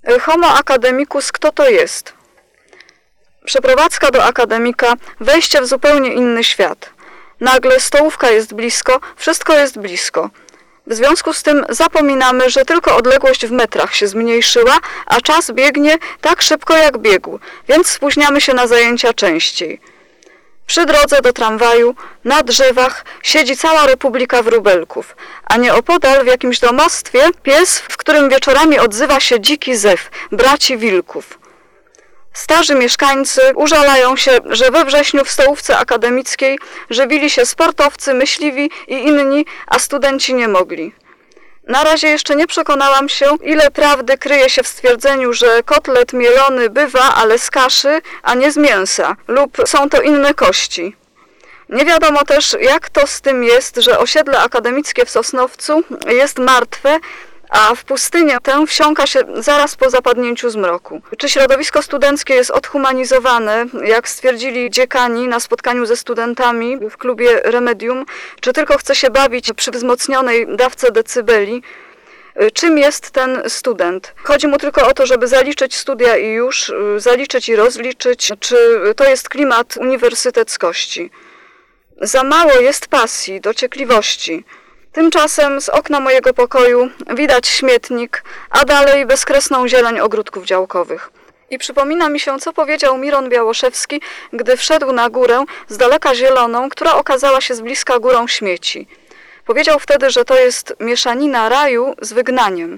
Homo academicus, kto to jest? Przeprowadzka do akademika, wejście w zupełnie inny świat. Nagle stołówka jest blisko, wszystko jest blisko. W związku z tym zapominamy, że tylko odległość w metrach się zmniejszyła, a czas biegnie tak szybko jak biegł, więc spóźniamy się na zajęcia częściej. Przy drodze do tramwaju, na drzewach siedzi cała republika wróbelków, a nieopodal w jakimś domostwie pies, w którym wieczorami odzywa się dziki zew, braci wilków. Starzy mieszkańcy użalają się, że we wrześniu w stołówce akademickiej żywili się sportowcy, myśliwi i inni, a studenci nie mogli. Na razie jeszcze nie przekonałam się, ile prawdy kryje się w stwierdzeniu, że kotlet mielony bywa, ale z kaszy, a nie z mięsa, lub są to inne kości. Nie wiadomo też, jak to z tym jest, że osiedle akademickie w Sosnowcu jest martwe, a w pustynię tę wsiąka się zaraz po zapadnięciu zmroku. Czy środowisko studenckie jest odhumanizowane, jak stwierdzili dziekani na spotkaniu ze studentami w klubie Remedium, czy tylko chce się bawić przy wzmocnionej dawce decybeli? Czym jest ten student? Chodzi mu tylko o to, żeby zaliczyć studia i już, zaliczyć i rozliczyć, czy to jest klimat uniwersyteckości? Za mało jest pasji, dociekliwości. Tymczasem z okna mojego pokoju widać śmietnik, a dalej bezkresną zieleń ogródków działkowych. I przypomina mi się, co powiedział Miron Białoszewski, gdy wszedł na górę, z daleka zieloną, która okazała się z bliska górą śmieci. Powiedział wtedy, że to jest mieszanina raju z wygnaniem.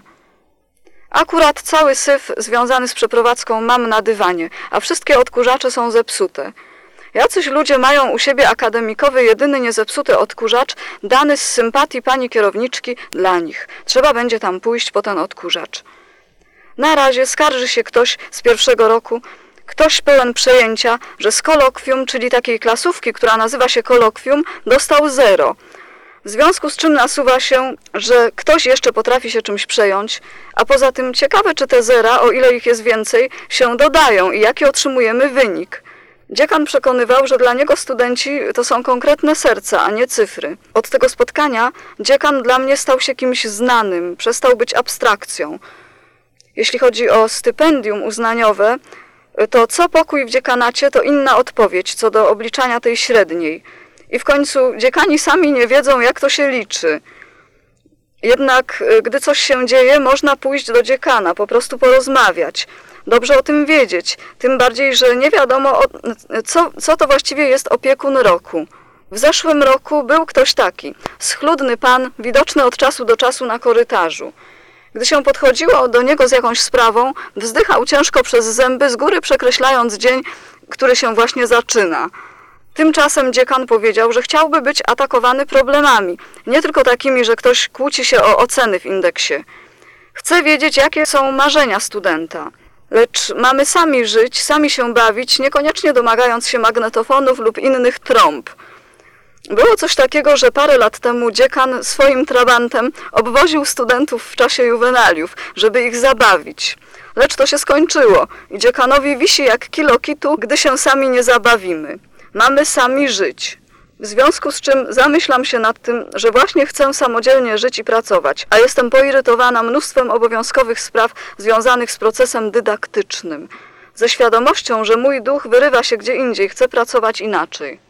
Akurat cały syf związany z przeprowadzką mam na dywanie, a wszystkie odkurzacze są zepsute. Jacyś ludzie mają u siebie akademikowy, jedyny niezepsuty odkurzacz, dany z sympatii pani kierowniczki dla nich. Trzeba będzie tam pójść po ten odkurzacz. Na razie skarży się ktoś z pierwszego roku, ktoś pełen przejęcia, że z kolokwium, czyli takiej klasówki, która nazywa się kolokwium, dostał 0. W związku z czym nasuwa się, że ktoś jeszcze potrafi się czymś przejąć, a poza tym ciekawe, czy te zera, o ile ich jest więcej, się dodają i jaki otrzymujemy wynik. Dziekan przekonywał, że dla niego studenci to są konkretne serca, a nie cyfry. Od tego spotkania dziekan dla mnie stał się kimś znanym, przestał być abstrakcją. Jeśli chodzi o stypendium uznaniowe, to co pokój w dziekanacie to inna odpowiedź co do obliczania tej średniej. I w końcu dziekani sami nie wiedzą, jak to się liczy. Jednak gdy coś się dzieje, można pójść do dziekana, po prostu porozmawiać. Dobrze o tym wiedzieć, tym bardziej, że nie wiadomo, co to właściwie jest opiekun roku. W zeszłym roku był ktoś taki, schludny pan, widoczny od czasu do czasu na korytarzu. Gdy się podchodziło do niego z jakąś sprawą, wzdychał ciężko przez zęby, z góry przekreślając dzień, który się właśnie zaczyna. Tymczasem dziekan powiedział, że chciałby być atakowany problemami, nie tylko takimi, że ktoś kłóci się o oceny w indeksie. Chce wiedzieć, jakie są marzenia studenta. Lecz mamy sami żyć, sami się bawić, niekoniecznie domagając się magnetofonów lub innych trąb. Było coś takiego, że parę lat temu dziekan swoim trabantem obwoził studentów w czasie juwenaliów, żeby ich zabawić. Lecz to się skończyło i dziekanowi wisi jak kilo kitu, gdy się sami nie zabawimy. Mamy sami żyć. W związku z czym zamyślam się nad tym, że właśnie chcę samodzielnie żyć i pracować, a jestem poirytowana mnóstwem obowiązkowych spraw związanych z procesem dydaktycznym, ze świadomością, że mój duch wyrywa się gdzie indziej, chce pracować inaczej.